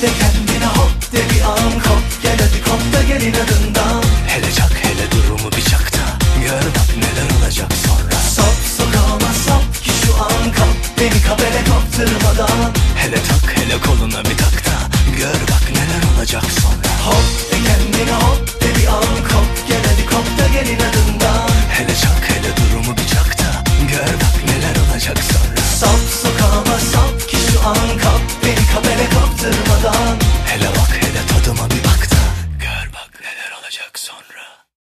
de kendine hop de bir an kop. Gel hadi kop da gel inadından. Hele çak hele durumu bir çakta. Gör bak neler olacak sonra. Sop sokağıma sop ki şu an kop. Beni kabele kopturmadan. Hele tak hele koluna bir tak da. Gör bak neler olacak sonra. Hop